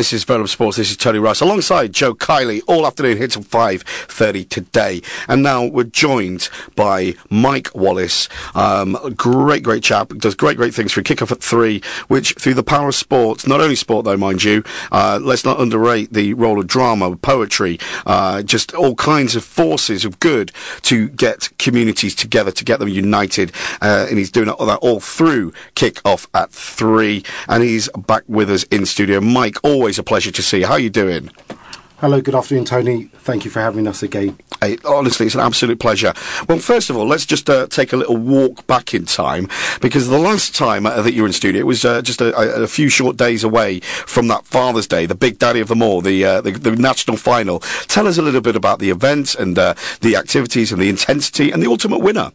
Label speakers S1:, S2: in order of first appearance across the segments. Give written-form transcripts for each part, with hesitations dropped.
S1: This is Venom Sports. This is Tony Rice alongside Joe Kiley all afternoon here till 5:30 today. And now we're joined by Mike Wallace. Great chap. Does great things for Kick-Off at 3, which through the power of sport, not only sport though, mind you, let's not underrate the role of drama, poetry, just all kinds of forces of good to get communities together, to get them united. And he's doing that all through Kick-Off at 3. And he's back with us in studio. Mike, always a pleasure to see you. How are you doing?
S2: Hello, good afternoon, Tony. Thank you for having us again.
S1: Hey, honestly, it's an absolute pleasure. Well, first of all, let's just take a little walk back in time, because the last time that you were in studio, it was just a few short days away from that Father's Day, the big daddy of them all, the national final. Tell us a little bit about the event and the activities and the intensity and the ultimate winner.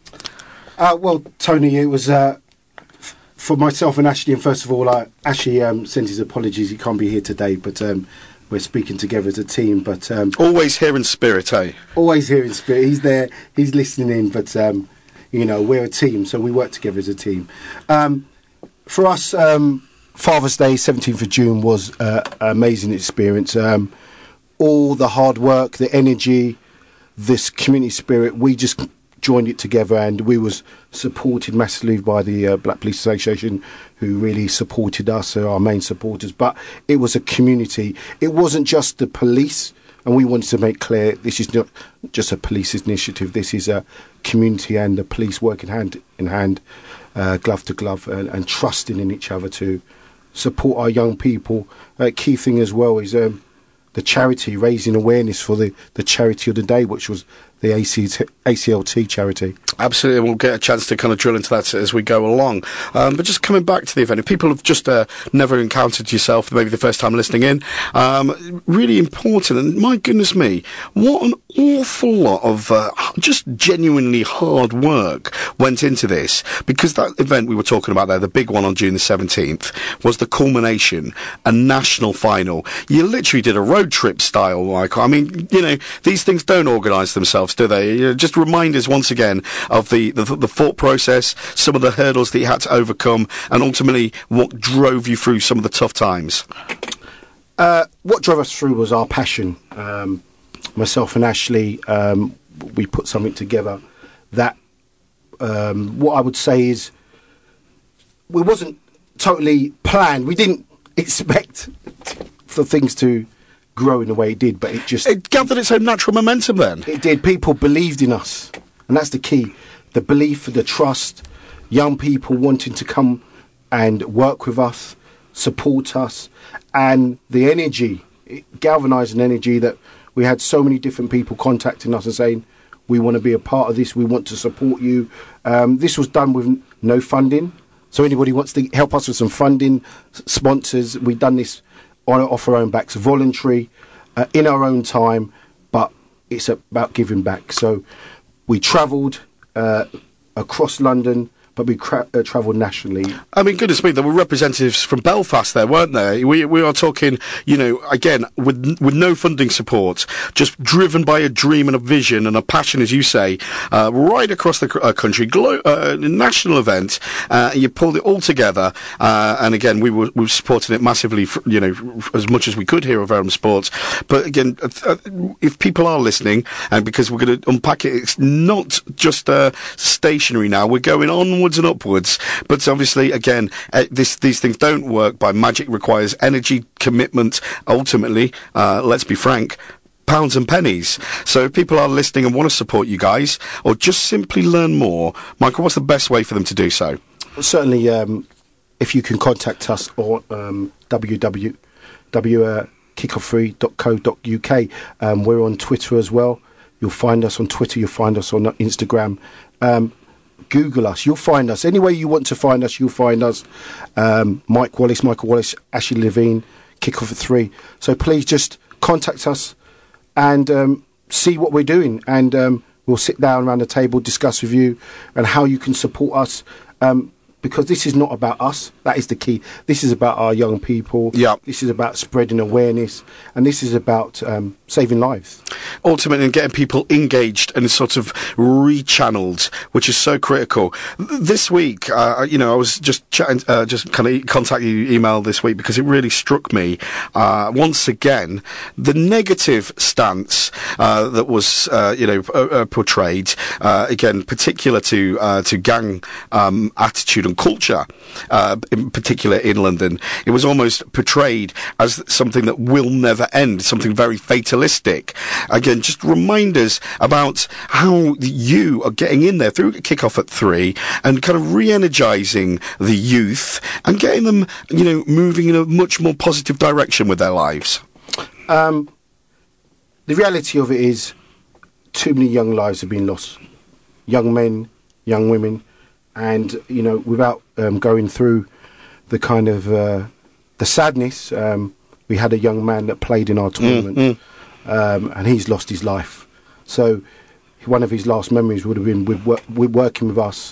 S2: Well, Tony, it was for myself and Ashley, and first of all, Ashley sends his apologies. He can't be here today, but we're speaking together as a team. But
S1: always here in spirit, eh?
S2: Always here in spirit. He's there. He's listening in. But we're a team, so we work together as a team. For us, Father's Day, 17th of June, was an amazing experience. All the hard work, the energy, this community spirit, we just joined it together, and we was supported massively by the Black Police Association, who really supported us, our main supporters. But it was a community. It wasn't just the police, and we wanted to make clear this is not just a police initiative. This is a community and the police working hand in hand, glove to glove, and trusting in each other to support our young people. Key thing as well is the charity, raising awareness for the charity of the day, which was the ACLT charity.
S1: Absolutely, we'll get a chance to kind of drill into that as we go along. But just coming back to the event, if people have just never encountered yourself, maybe the first time listening in, really important, and my goodness me, what an awful lot of just genuinely hard work went into this, because that event we were talking about there, the big one on June the 17th, was the culmination, a national final. You literally did a road trip style, Michael. I mean, these things don't organise themselves, do they? Just remind us once again of the thought process, some of the hurdles that you had to overcome, and ultimately what drove you through some of the tough times.
S2: What drove us through was our passion. Myself and Ashley, we put something together that, what I would say is, it wasn't totally planned. We didn't expect for things to grow in the way it did, but it
S1: gathered its own natural momentum then.
S2: It did. People believed in us, and that's the key. The belief, the trust, young people wanting to come and work with us, support us, and the energy, galvanising energy, that we had so many different people contacting us and saying, we want to be a part of this, we want to support you. This was done with no funding, so anybody wants to help us with some funding, sponsors, we've done this off our own backs, voluntary, in our own time, but it's about giving back. So we travelled across London, but we travelled nationally. I
S1: mean, goodness me, there were representatives from Belfast there, weren't there? We are talking, again, with no funding support, just driven by a dream and a vision and a passion, as you say, right across the country, national event. You pulled it all together, and again, we were supporting it massively, as much as we could here at Verum Sports. But again, if people are listening, and because we're going to unpack it, it's not just stationary now. We're going onwards and upwards, but obviously, again, these things don't work by magic. Requires energy, commitment. Ultimately, let's be frank, pounds and pennies. So if people are listening and want to support you guys, or just simply learn more, Michael, what's the best way for them to do so?
S2: Certainly, if you can contact us on www.kickoff3.co.uk. We're on Twitter as well. You'll find us on Twitter. You'll find us on Instagram. Google us. You'll find us. Any way you want to find us, you'll find us. Michael Wallace, Ashley Levine, Kick-Off at 3. So please just contact us and see what we're doing. And we'll sit down around the table, discuss with you and how you can support us. because this is not about us. That is the key. This is about our young people.
S1: Yeah.
S2: This is about spreading awareness, and this is about saving lives.
S1: Ultimately, getting people engaged and sort of rechanneled, which is so critical. This week, I was just chatting, just kind of contacting you email this week because it really struck me once again the negative stance that was portrayed again, particular to gang attitude and culture, in particular in London. It was almost portrayed as something that will never end, something very fatalistic. Again, just reminders about how you are getting in there through Kick-Off at 3 and kind of re-energising the youth and getting them, moving in a much more positive direction with their lives.
S2: The reality of it is too many young lives have been lost. Young men, young women, and, without going through the kind of the sadness, we had a young man that played in our tournament, and he's lost his life. So one of his last memories would have been with working with us,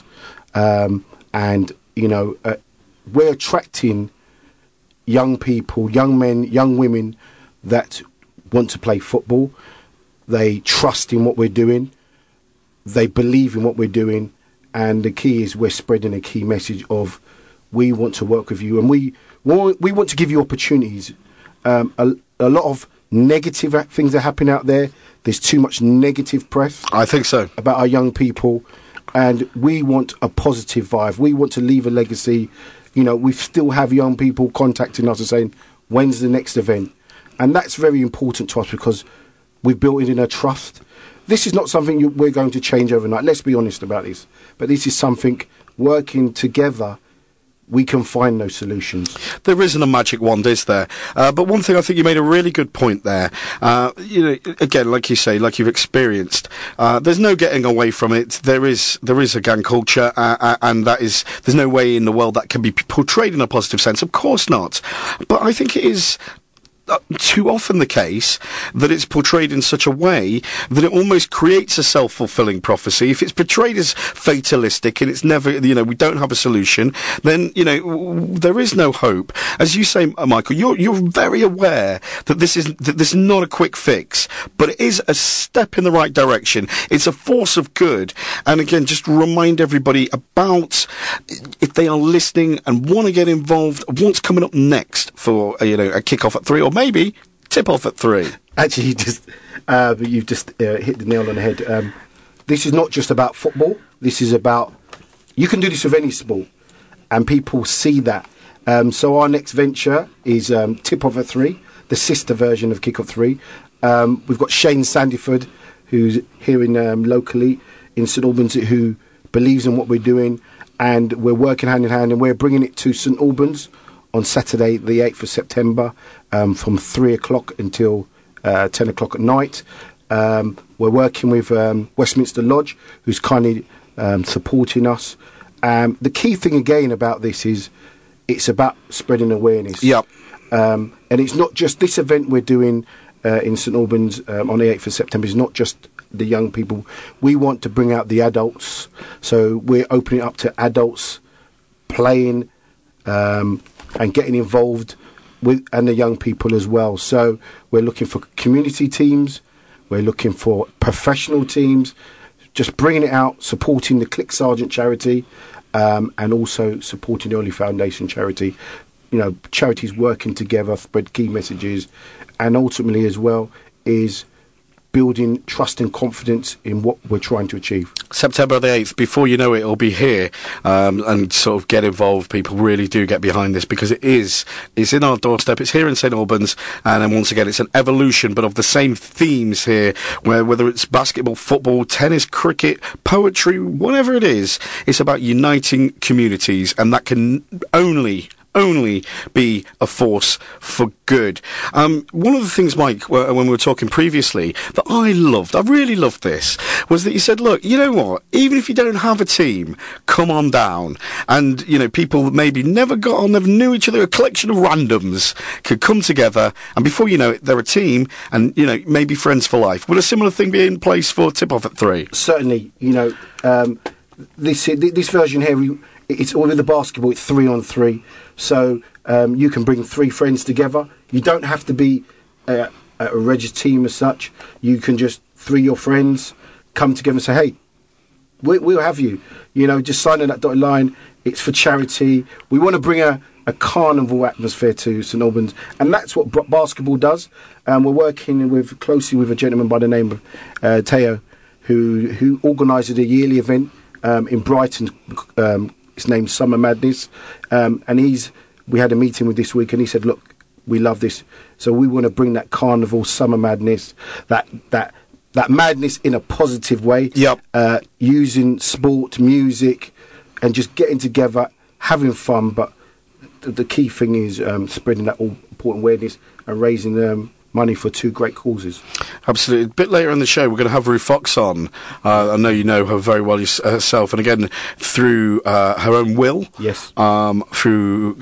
S2: and we're attracting young people, young men, young women that want to play football. They trust in what we're doing. They believe in what we're doing. And the key is we're spreading a key message of we want to work with you, and we want to give you opportunities. A lot of negative things are happening out there. There's too much negative press.
S1: I think so.
S2: About our young people, and we want a positive vibe. We want to leave a legacy. We still have young people contacting us and saying, when's the next event? And that's very important to us because we've built it in a trust. This is not something we're going to change overnight. Let's be honest about this. But this is something, working together, we can find those solutions.
S1: There isn't a magic wand, is there? But one thing, I think you made a really good point there. Again, like you say, like you've experienced, there's no getting away from it. There is a gang culture, and there's no way in the world that can be portrayed in a positive sense. Of course not. But I think it is too often the case that it's portrayed in such a way that it almost creates a self-fulfilling prophecy. If it's portrayed as fatalistic and it's never, we don't have a solution, then, there is no hope. As you say, Michael, you're very aware that this is not a quick fix, but it is a step in the right direction. It's a force of good. And again, just remind everybody about, if they are listening and want to get involved, what's coming up next for, a Kick-Off at 3, or maybe Tip-Off at 3.
S2: Actually, you've just hit the nail on the head. This is not just about football. This is about, you can do this with any sport, and people see that. So our next venture is Tip-Off at 3, the sister version of Kick-Off 3. We've got Shane Sandyford, who's here locally in St Albans, who believes in what we're doing, and we're working hand in hand, and we're bringing it to St Albans on Saturday, the 8th of September, from 3 o'clock until 10 o'clock at night. We're working with Westminster Lodge, who's kindly supporting us. The key thing again about this is it's about spreading awareness.
S1: Yep.
S2: And it's not just this event we're doing in St Albans on the 8th of September. It's not just the young people. We want to bring out the adults. So we're opening up to adults playing and getting involved with, and the young people as well. So we're looking for community teams, we're looking for professional teams, just bringing it out, supporting the Click Sergeant charity, and also supporting the Ollie Foundation charity. Charities working together, spread key messages, and ultimately as well is building trust and confidence in what we're trying to achieve.
S1: September the 8th, before you know it, it'll be here, and sort of get involved. People really do get behind this because it's in our doorstep. It's here in St Albans, and then once again, it's an evolution, but of the same themes here, whether it's basketball, football, tennis, cricket, poetry, whatever it is, it's about uniting communities, and that can only be a force for good. One of the things, Mike, when we were talking previously, that I really loved this, was that you said, look, you know what, even if you don't have a team, come on down. And, people that maybe never got on, never knew each other, a collection of randoms could come together, and before you know it, they're a team, and, maybe friends for life. Will a similar thing be in place for Tip-Off at 3?
S2: Certainly, this version here, it's all with the basketball. It's 3-on-3, so you can bring 3 friends together. You don't have to be a registered team as such. You can just 3 your friends come together and say, hey, we'll have you. You know, just sign on that dotted line. It's for charity. We want to bring a carnival atmosphere to St Albans, and that's what basketball does. We're working closely with a gentleman by the name of Teo, who organises a yearly event in Brighton. It's named Summer Madness, and we had a meeting with this week, and he said, look, we love this, so we want to bring that carnival, Summer Madness, that madness in a positive way.
S1: Yep.
S2: Using sport, music, and just getting together, having fun. But the key thing is spreading that all important awareness and raising money for 2 great causes.
S1: Absolutely. A bit later in the show, we're going to have Rue Fox on. I know you know her very well herself, and again, through her own will.
S2: Yes.
S1: Through,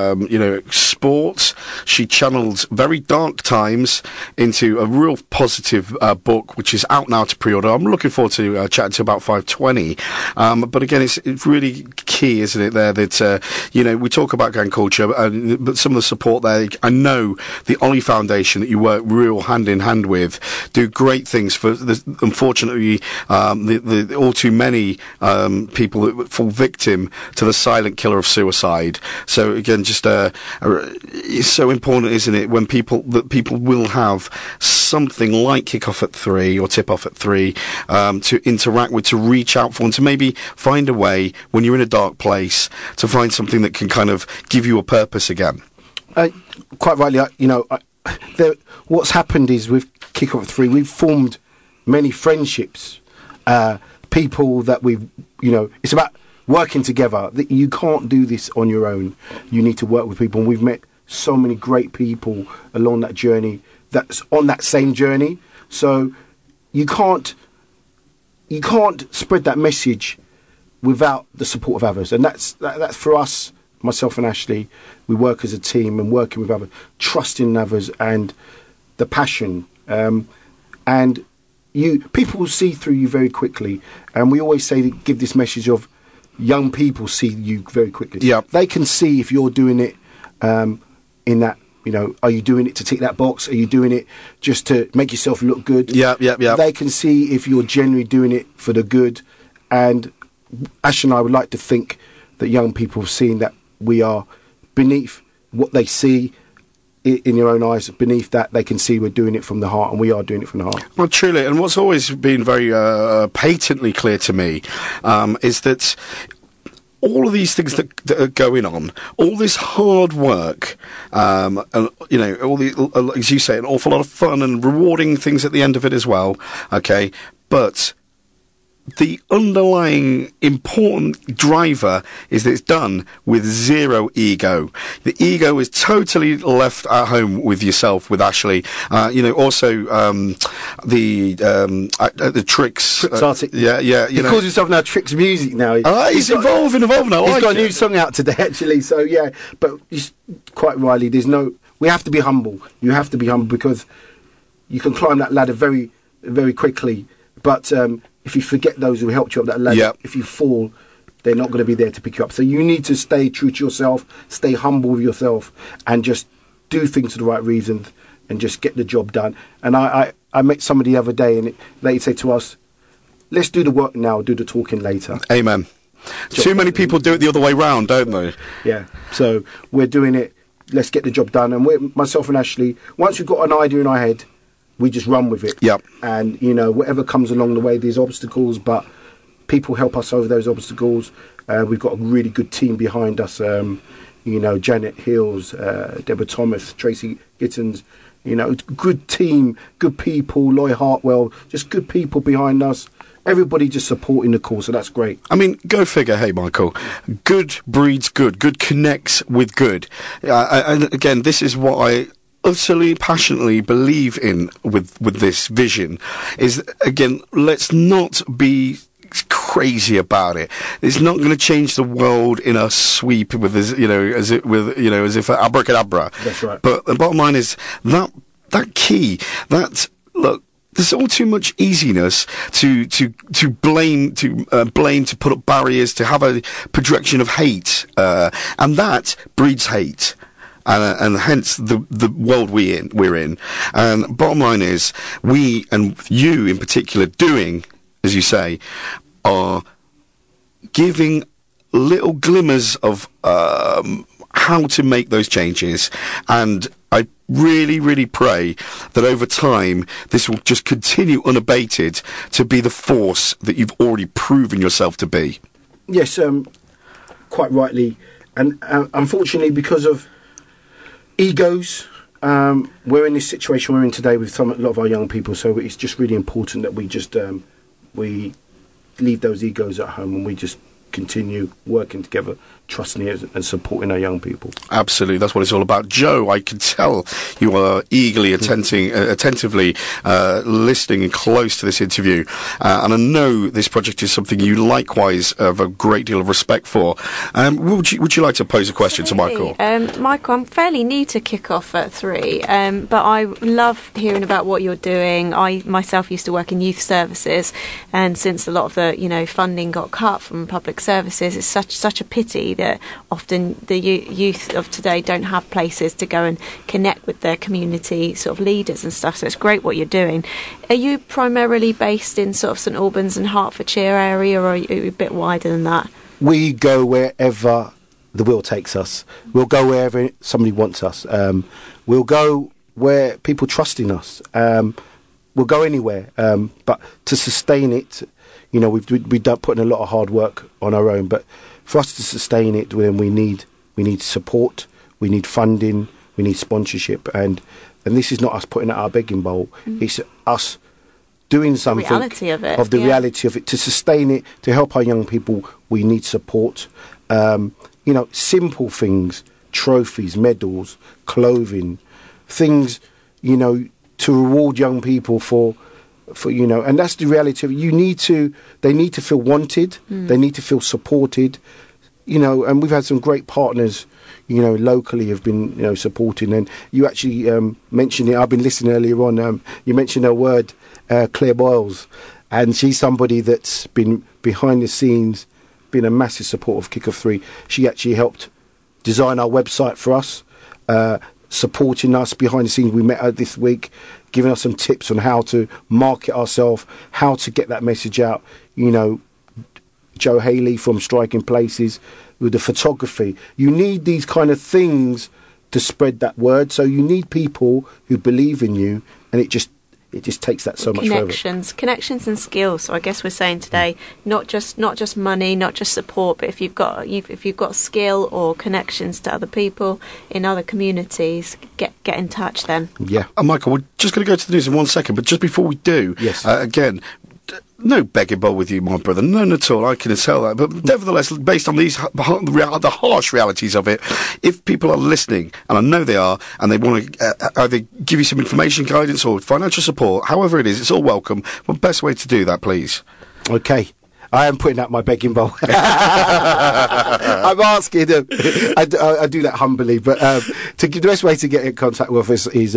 S1: sports, she channeled very dark times into a real positive book, which is out now to pre-order. I'm looking forward to chatting to about 5:20. But again, it's really key, isn't it, there, that, we talk about gang culture, but some of the support there, I know the Ollie Foundation that you work real hand in hand with do great things for unfortunately the all too many people that fall victim to the silent killer of suicide. So again, just it's so important, isn't it, when people will have something like Kick-Off at 3 or Tip-Off at 3 to interact with, to reach out for, and to maybe find a way when you're in a dark place to find something that can kind of give you a purpose again.
S2: Quite rightly, what's happened is with Kick-Off at 3, we've formed many friendships, people that it's about working together. You can't do this on your own. You need to work with people, and we've met so many great people along that journey that's on that same journey. So you can't spread that message without the support of others, and that's for us. Myself and Ashley, we work as a team and working with others, trusting others, and the passion. And people will see through you very quickly. And we always say, give this message of young people see you very quickly.
S1: Yep.
S2: They can see if you're doing it in that, are you doing it to tick that box? Are you doing it just to make yourself look good?
S1: Yeah.
S2: They can see if you're genuinely doing it for the good. And Ash and I would like to think that young people have seen that we are beneath what they see in your own eyes. Beneath that, they can see we're doing it from the heart, and we are doing it from the heart.
S1: Well, truly, and what's always been very patently clear to me is that all of these things that are going on, all this hard work, and all the, as you say, an awful lot of fun and rewarding things at the end of it as well. Okay, but the underlying important driver is that it's done with zero ego. The ego is totally left at home with yourself, with Ashley. Also the Tricks.
S2: Yeah. He calls himself now Tricks Music now.
S1: He's evolving now.
S2: He's got a new song out today, actually. So yeah, but quite rightly, we have to be humble. You have to be humble because you can climb that ladder very, very quickly. But if you forget those who helped you up that ladder, if you fall, they're not going to be there to pick you up. So you need to stay true to yourself, stay humble with yourself, and just do things for the right reasons and just get the job done. And I met somebody the other day, and they say to us, let's do the work now, do the talking later.
S1: Amen. Too many people do it the other way round, don't they?
S2: Yeah. So we're doing it. Let's get the job done. And myself and Ashley, once we've got an idea in our head, we just run with it.
S1: Yep.
S2: And, whatever comes along the way, there's obstacles, but people help us over those obstacles. We've got a really good team behind us. Janet Hills, Deborah Thomas, Tracy Gittins. Good team, good people, Loy Hartwell, just good people behind us. Everybody just supporting the cause, so that's great.
S1: I mean, go figure, hey, Michael. Good breeds good. Good connects with good. And again, this is what I utterly passionately believe in with this vision is, again, let's not be crazy about it. It's not going to change the world in a sweep with as if abracadabra.
S2: That's right.
S1: But the bottom line is that key, look, there's all too much easiness to blame, to put up barriers, to have a projection of hate, and that breeds hate. And hence the world we're in. And bottom line is, we, and you in particular, doing, as you say, are giving little glimmers of how to make those changes. And I really, really pray that over time this will just continue unabated to be the force that you've already proven yourself to be.
S2: Yes, quite rightly. And unfortunately, because of egos, we're in this situation we're in today with a lot of our young people, so it's just really important that we just we leave those egos at home and we just continue working together, trusting and supporting our young people.
S1: Absolutely, that's what it's all about. Joe, I can tell you are eagerly attentively listening and close to this interview, and I know this project is something you likewise have a great deal of respect for. Would you like to pose a question to Michael?
S3: Michael, I'm fairly new to Kick Off at 3, but I love hearing about what you're doing. I myself used to work in youth services, and since a lot of the funding got cut from public services, it's such a pity that often the youth of today don't have places to go and connect with their community sort of leaders and stuff. So it's great what you're doing. Are you primarily based in sort of St Albans and Hertfordshire area, or are you a bit wider than that?
S2: We go wherever the will takes us. We'll go wherever somebody wants us. We'll go where people trust in us. We'll go anywhere. But to sustain it, we've done putting a lot of hard work on our own. But for us to sustain it, then we need support, we need funding, we need sponsorship, and this is not us putting out our begging bowl. It's us doing something
S3: reality of it,
S2: reality of it. To sustain it, to help our young people, we need support. Simple things, trophies, medals, clothing, things, to reward young people for and that's the reality of it. They need to feel wanted, they need to feel supported, and we've had some great partners, locally have been, supporting. And you actually mentioned it, I've been listening earlier on, you mentioned her word, Claire Boyles, and she's somebody that's been behind the scenes, been a massive support of Kick Off 3. She actually helped design our website for us, supporting us behind the scenes. We met her this week, giving us some tips on how to market ourselves, how to get that message out. Joe Haley from Striking Places with the photography. You need these kind of things to spread that word. So you need people who believe in you, and it just takes that so much further.
S3: Connections and skills. So I guess we're saying today, not just money, not just support, but if you've got skill or connections to other people in other communities, get in touch then.
S1: Yeah. Michael, we're just going to go to the news in 1 second, but just before we do,
S2: yes.
S1: Again, no begging bowl with you, my brother. None at all. I can tell that. But nevertheless, based on the harsh realities of it, if people are listening, and I know they are, and they want to either give you some information, guidance, or financial support, however it is, it's all welcome. What best way to do that, please?
S2: Okay. I am putting out my begging bowl. I'm asking them. I do that humbly, but the best way to get in contact with us is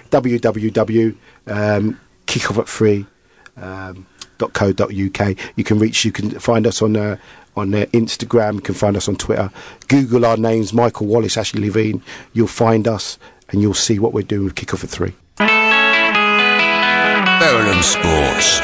S2: www.kickoffatfree.co.uk. You can find us on Instagram. You can find us on Twitter. Google our names, Michael Wallace, Ashley Levine. You'll find us, and you'll see what we're doing with Kick Off at 3.
S4: Verulam Sports.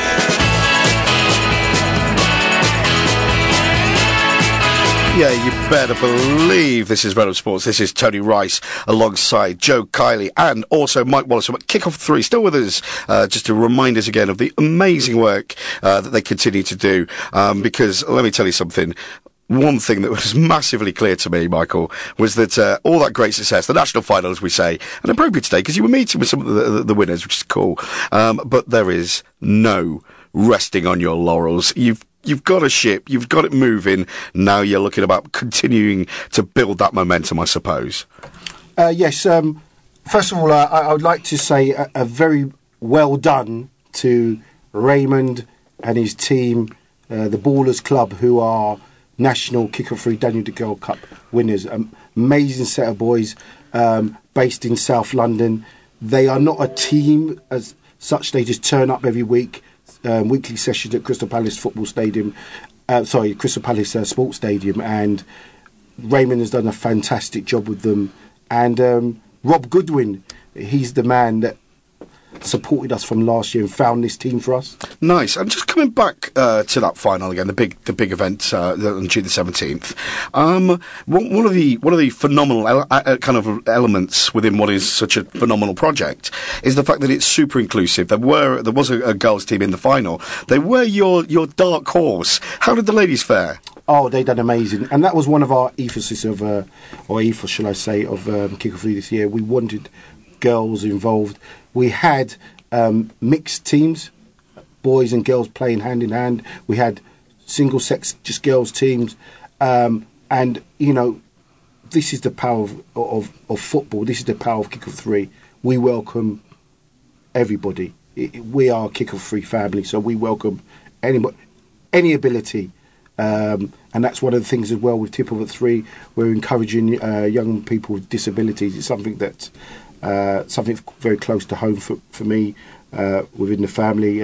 S1: Yeah, you better believe this is Verulam Sports. This is Tony Rice alongside Joe Kiley and also Mike Wallace from Kick Off 3, still with us, just to remind us again of the amazing work that they continue to do. Because let me tell you something. One thing that was massively clear to me, Michael, was that all that great success, the national final, as we say, and appropriate today, because you were meeting with some of the winners, which is cool. But there is no resting on your laurels. You've got a ship, you've got it moving. Now you're looking about continuing to build that momentum, I suppose.
S2: Yes. First of all, I would like to say a very well done to Raymond and his team, the Ballers Club, who are national Kick Off 3 Daniel de Girl Cup winners. Amazing set of boys, based in South London. They are not a team as such. They just turn up every week. Weekly sessions at Crystal Palace Football Stadium. Crystal Palace Sports Stadium, and Raymond has done a fantastic job with them. And Rob Goodwin, he's the man that supported us from last year and found this team for us.
S1: Nice. And just coming back to that final again, the big event on June the 17th. One of the phenomenal kind of elements within what is such a phenomenal project is the fact that it's super inclusive. There was a girls' team in the final. They were your dark horse. How did the ladies fare?
S2: Oh, they done amazing, and that was one of our ethos of Kick-Off 3 this year. We wanted girls involved. We had mixed teams, boys and girls playing hand in hand. We had single sex, just girls teams, and this is the power of football. This is the power of Kick-Off 3. We welcome everybody. We are a Kick-Off 3 family, so we welcome anybody, any ability. And that's one of the things as well with Tip-Off at 3. We're encouraging young people with disabilities. It's something that something very close to home for me within the family.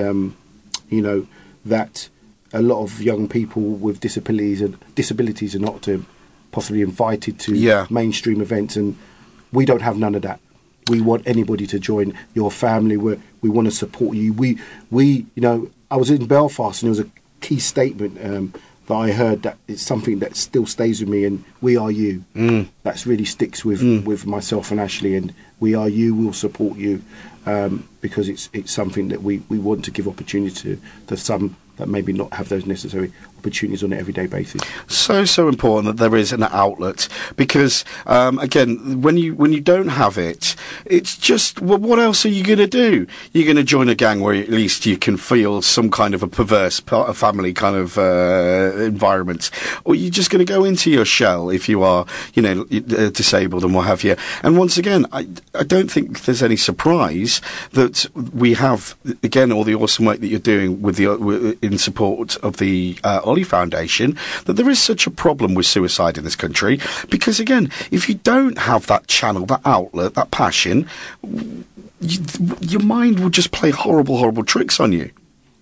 S2: That a lot of young people with disabilities are not possibly invited to mainstream events, and we don't have none of that. We want anybody to join your family. We want to support you. I was in Belfast and there was a key statement that I heard that it's something that still stays with me, and we are you. That really sticks with myself and Ashley, and we are you, we'll support you, because it's something that we want to give opportunity to some that maybe not have those necessary opportunities on an everyday basis. So
S1: important that there is an outlet, because again, when you don't have it, it's just, well, what else are you going to do? You're going to join a gang where at least you can feel some kind of a perverse family kind of environment, or you're just going to go into your shell if you are, disabled and what have you. And once again, I don't think there's any surprise that we have, again, all the awesome work that you're doing with in support of the Ollie Foundation, that there is such a problem with suicide in this country, because again, if you don't have that channel, that outlet, that passion, your mind will just play horrible tricks on you.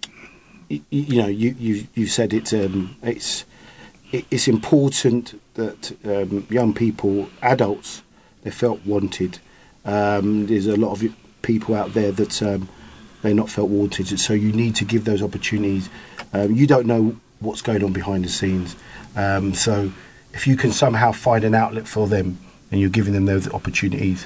S2: You said it's important that young people, adults, they felt wanted. There's a lot of people out there that they're not felt wanted, so you need to give those opportunities. You don't know what's going on behind the scenes, so if you can somehow find an outlet for them and you're giving them those opportunities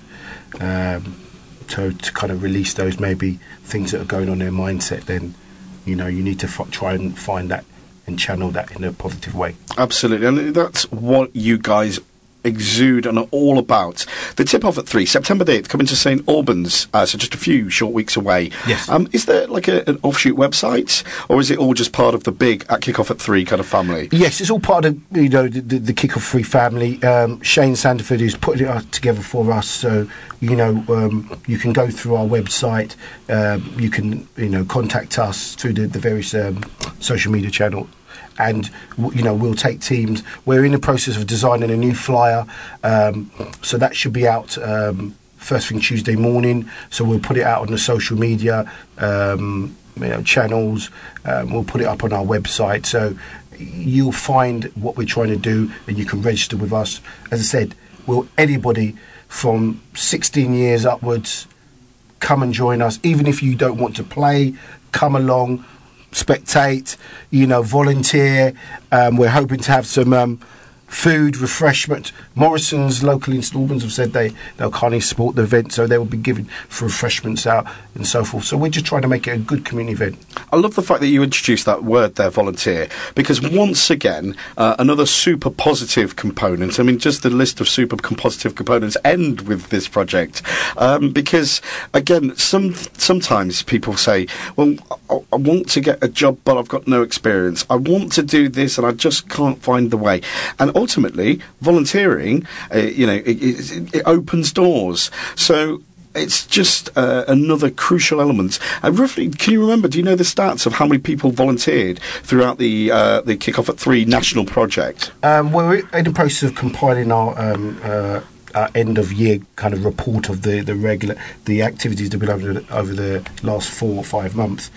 S2: to kind of release those maybe things that are going on in their mindset, then you need to try and find that and channel that in a positive way.
S1: Absolutely, and that's what you guys exude and are all about. The Tip-Off at 3, September the 8th, coming to St Albans, so just a few short weeks away.
S2: Yes.
S1: Is there like an offshoot website, or is it all just part of the big Kick-Off at 3 kind of family?
S2: Yes, it's all part of the Kick-Off 3 family. Shane Sandiford is putting it together for us, so you can go through our website, you can contact us through the various social media channels, and we'll take teams. We're in the process of designing a new flyer, so that should be out first thing Tuesday morning. So we'll put it out on the social media channels. We'll put it up on our website, so you'll find what we're trying to do, and you can register with us. As I said, anybody from 16 years upwards, come and join us. Even if you don't want to play, come along, spectate, volunteer. We're hoping to have some food, refreshment. Morrison's local in St Albans have said they'll kindly support the event, so they will be giving for refreshments out and so forth. So we're just trying to make it a good community event.
S1: I love the fact that you introduced that word there, volunteer, because once again, another super positive component. I mean, just the list of super positive components end with this project, because again, sometimes people say, well, I want to get a job, but I've got no experience. I want to do this, and I just can't find the way. And ultimately, volunteering, it opens doors. So it's just another crucial element. And roughly, can you remember, do you know the stats of how many people volunteered throughout the Kick-Off at 3 national project?
S2: We're in the process of compiling our end of year kind of report of the activities that we've been over the last 4 or 5 months.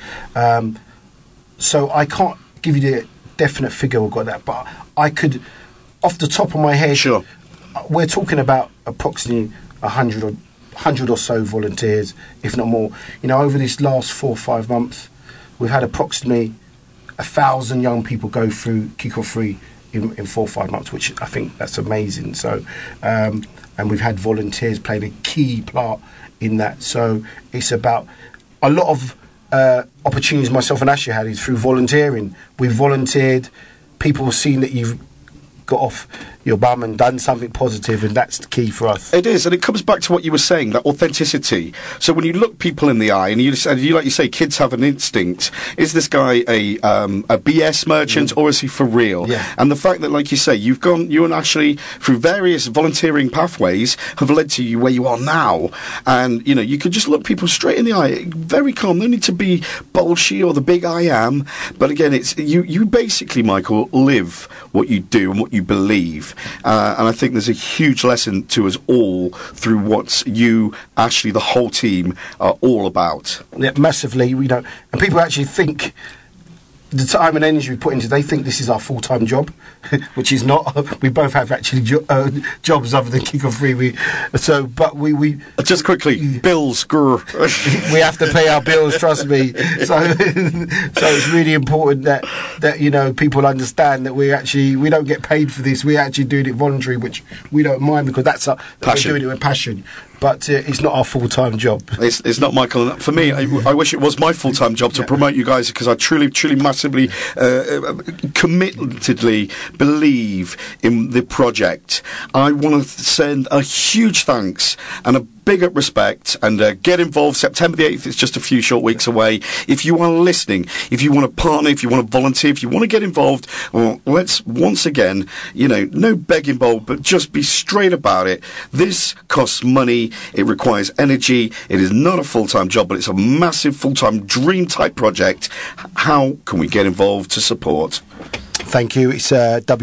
S2: So I can't give you the definite figure we've got that, but I could, off the top of my head,
S1: Sure.
S2: We're talking about approximately 100 or so volunteers, if not more. You know, over this last 4 or 5 months, we've had approximately 1,000 young people go through Kick-Off 3 in 4 or 5 months, which I think that's amazing. So, and we've had volunteers playing a key part in that. So it's about a lot of opportunities myself and Ashley had is through volunteering. We've volunteered, people have seen that you've got off your bum and done something positive, and that's the key for us.
S1: It is, and it comes back to what you were saying, that authenticity. So when you look people in the eye, and you like you say, kids have an instinct. Is this guy a BS merchant, or is he for real?
S2: Yeah.
S1: And the fact that, like you say, you and Ashley, through various volunteering pathways, have led to you where you are now. And, you know, you could just look people straight in the eye, very calm. No need to be bolshy or the big I am. But again, it's you basically, Michael, live what you do and what you believe. And I think there's a huge lesson to us all through what you, Ashley, the whole team are all about.
S2: Yeah, massively, you know, and people actually think the time and energy we put into, they think this is our full-time job, which is not. We both have actually jobs other than Kick-Off 3. But we
S1: just quickly, bills, grr.
S2: we have to pay our bills. Trust me. So it's really important that you know, people understand that we don't get paid for this. We're actually doing it voluntary, which we don't mind, because that's
S1: passion.
S2: We're doing it with passion. But it's not our full-time job.
S1: It's not, Michael. For me, I wish it was my full-time job to promote you guys, because I truly, massively, committedly believe in the project. I want to send a huge thanks and a big up respect, and get involved. September the 8th is just a few short weeks away. If you are listening, if you want to partner, if you want to volunteer, if you want to get involved, well, let's once again, you know, no begging bowl, but just be straight about it. This costs money. It requires energy. It is not a full-time job, but it's a massive full-time dream type project. How can we get involved to support?
S2: Thank you. It's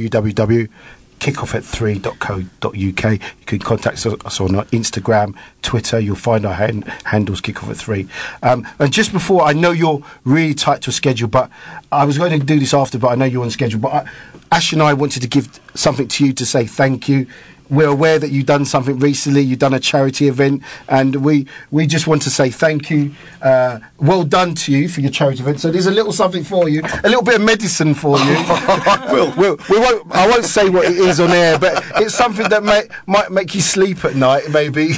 S2: www.kickoffathree.co.uk. You can contact us on our Instagram, Twitter. You'll find our handles, Kick-Off@3. And just before, I know you're really tight to a schedule, but I was going to do this after, but I know you're on schedule. But Ash and I wanted to give something to you to say thank you. We're aware that you've done something recently. You've done a charity event, and we just want to say thank you. Well done to you for your charity event. So there's a little something for you, a little bit of medicine for you. I won't say what it is on air, but it's something that might make you sleep at night, maybe.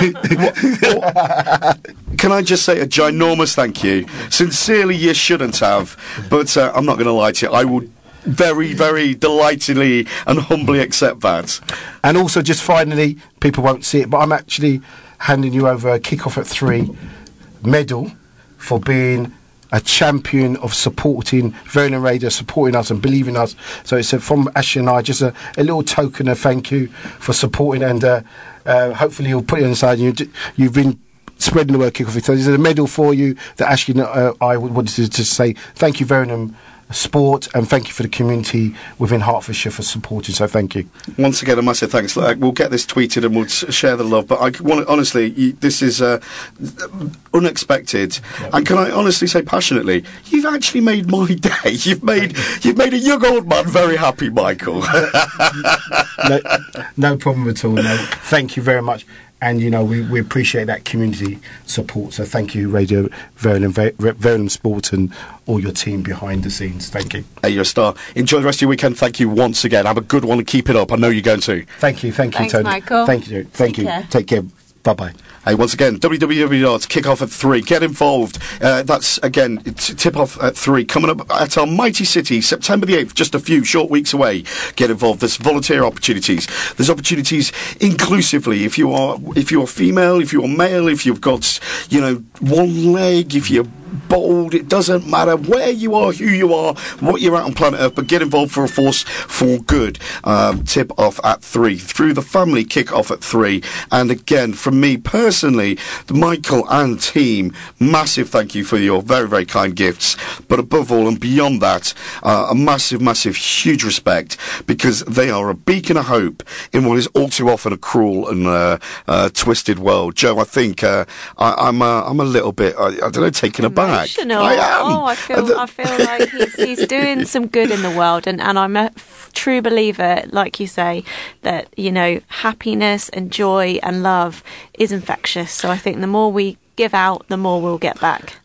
S1: Can I just say a ginormous thank you? Sincerely, you shouldn't have, but I'm not going to lie to you. I will very, very delightedly and humbly accept that.
S2: And also, just finally, people won't see it, but I'm actually handing you over a Kick-Off@3 medal for being a champion of supporting Vernon Radio, supporting us and believing us. So it's from Ashley and I, just a little token of thank you for supporting, and hopefully you'll put it inside. You've been spreading the word Kick-Off. So there's a medal for you that Ashley and I wanted to just say thank you, Vernon Sport, and thank you for the community within Hertfordshire for supporting. So thank you
S1: once again. A massive thanks. We'll get this tweeted and we'll share the love, but I want to, honestly, this is unexpected. And can I honestly say passionately, you've actually made my day. You've made a young old man very happy, Michael.
S2: No problem at all. No, thank you very much. And, you know, we appreciate that community support. So thank you, Radio Vernon Sport, and all your team behind the scenes. Thank you.
S1: Hey, you're a star. Enjoy the rest of your weekend. Thank you once again. Have a good one and keep it up. I know you're going to.
S2: Thank you. Thanks, Tony.
S3: Michael.
S2: Thank you. Take care. Bye-bye.
S1: Hey, once again, www.kickoff@3. Get involved. That's, again, tip-off at 3. Coming up at our mighty city, September the 8th, just a few short weeks away. Get involved. There's volunteer opportunities. There's opportunities inclusively. If you are female, if you are male, if you've got, you know, one leg, if you're bold. It doesn't matter where you are, who you are, what you're at on planet Earth, but get involved for a force for good. Tip off at 3. Through the Family kick off at 3. And again, from me personally, Michael and team, massive thank you for your very, very kind gifts. But above all and beyond that, a massive, massive, huge respect, because they are a beacon of hope in what is all too often a cruel and twisted world. Joe, I think I'm a little bit, I don't know, taken aback.
S3: Emotional.
S1: I am.
S3: Oh, I feel like he's doing some good in the world, and I'm a true believer, like you say, that, you know, happiness and joy and love is infectious. So I think the more we give out, the more we'll get back.